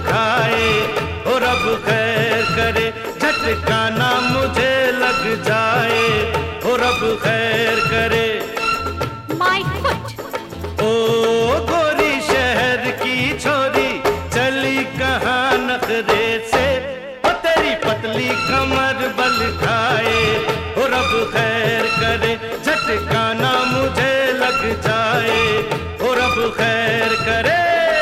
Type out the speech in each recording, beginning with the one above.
खाए और अब खैर करे, झटका ना मुझे लग जाए और अब खैर करे। My foot. ओ गोरी शहर की छोरी चली कहाँ नखरे से, ओ तेरी पतली कमर बल खाए और अब खैर करे, झटका ना मुझे लग जाए और अब खैर करे।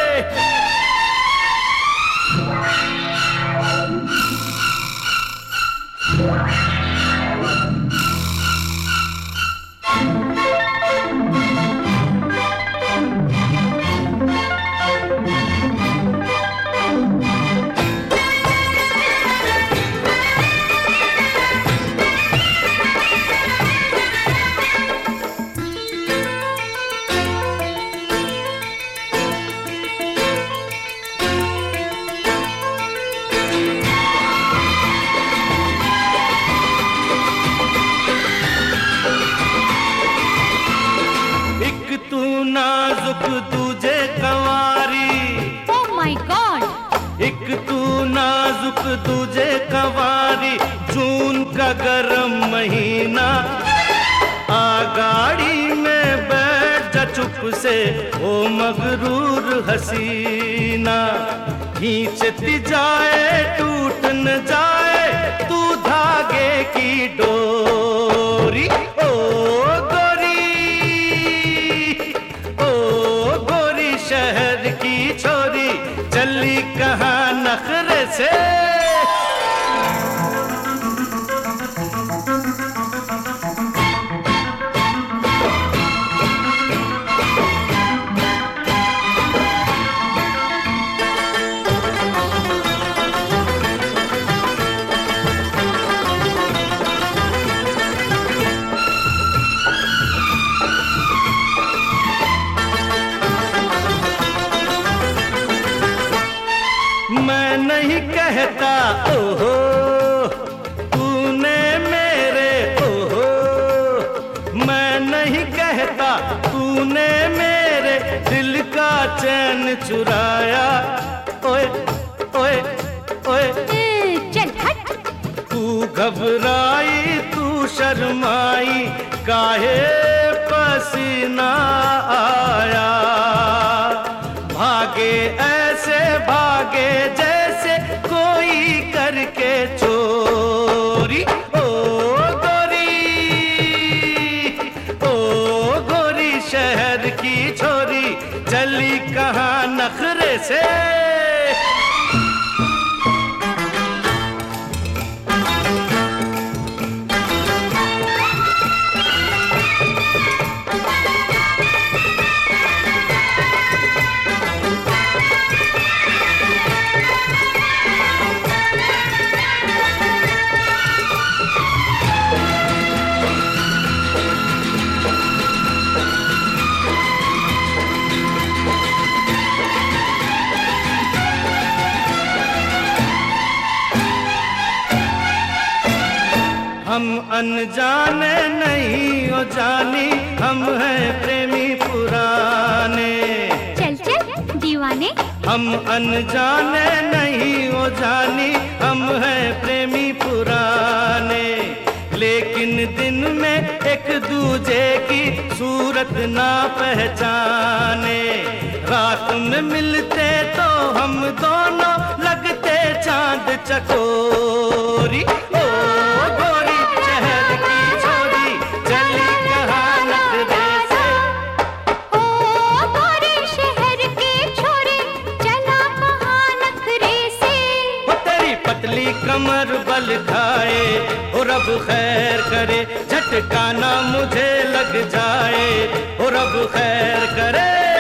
नाजुक तुझे कंवारी, Oh my God! एक तू नाजुक तुझे कंवारी, जून का गरम महीना, आ गाड़ी में बैठ जा चुप से ओ मगरूर हसीना, खींचती जाए टूट न जाए तू धागे की डोरी। ओ शहर की छोरी चली कहाँ नखरे से। मैं नहीं कहता ओहो तूने मेरे, ओहो मैं नहीं कहता तूने मेरे दिल का चैन चुराया। ओए ओए ओए चल हट। तू घबराई तू शर्माई, काहे पसीना आया, भागे ऐसे भागे जैसे कोई करके चोरी। ओ गोरी शहर की छोरी चली कहाँ नखरे से। हम अनजाने नहीं हो जानी, हम हैं प्रेमी पुराने। चल चल दीवाने। हम अनजाने नहीं हो जानी, हम हैं प्रेमी पुराने, लेकिन दिन में एक दूजे की सूरत ना पहचाने, रात में मिलते तो हम दोनों लगते चांद चकोरी। ओ गोरी शहर की छोरी चली कहाँ नखरे से। ओ गोरी शहर की छोरी चला कहाँ नखरे से। वो तेरी पतली कमर बल खाए और अब खैर करे, झटका ना मुझे लग जाए और अब खैर करे।